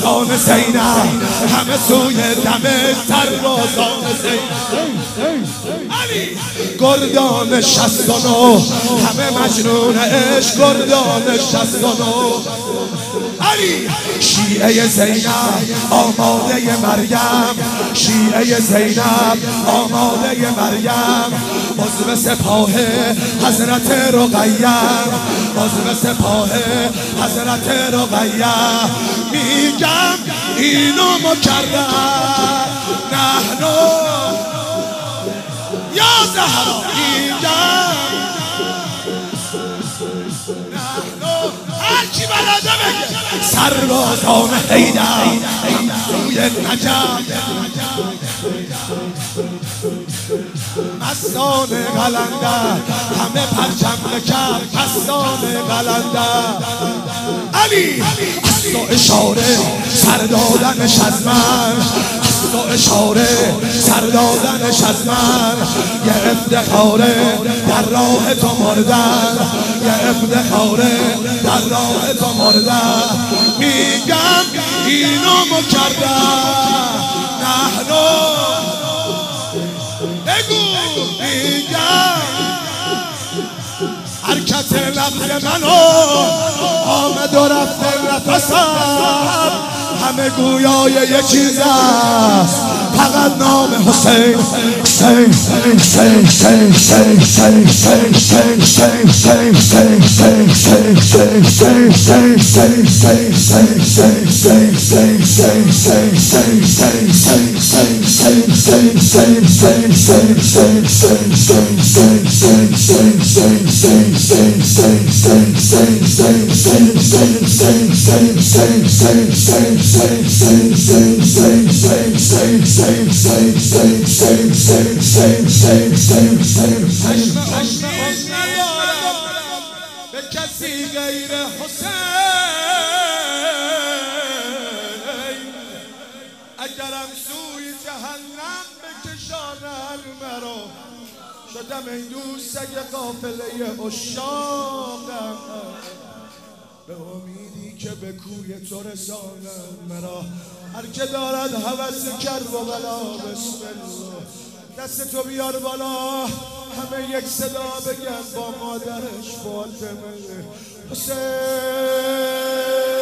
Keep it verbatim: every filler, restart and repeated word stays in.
سربازان زینب، همه سوی دم سربازان زینب. علی گردان شصت و نه همه مجنون عشق، گردان شصت و نه. علی شیعه زینب آماده مریم، شیعه زینب آماده مریم. عضو سپاه حضرت رقیه، عضو سپاه حضرت رقیه. میگم اینو مکرر نحنو یا زهرا، میگم هرچی بلده بگه. سربازان حیدر روی نجف، مستان قلندر همه پرچم بکرد، مستان قلندر. علی است و اشاره سر دادنش از من، است و اشاره سر دادنش از من. یه افتخاره در راه تو مردن، یه افتخاره در راه تو مردن. میگم اینو مکرر نحنو، بگو میگم حرکت لبز منو آمد و رفت نفسم. همه گویای یه چیز است، فقط نام حسین. حسین حسین حسین حسین حسین حسین به کسی غیر حسین. اگرم سوی جهنم بکشانن مرا، شدم این دوست اگه قافله عشاقم. به امیدی که به کوی تو رسانم مرا. هر که دارد هوس کرب و بلا، بسم الله دست تو بیار بالا. همه یک صدا بگن با مادرش فاطمه. حسین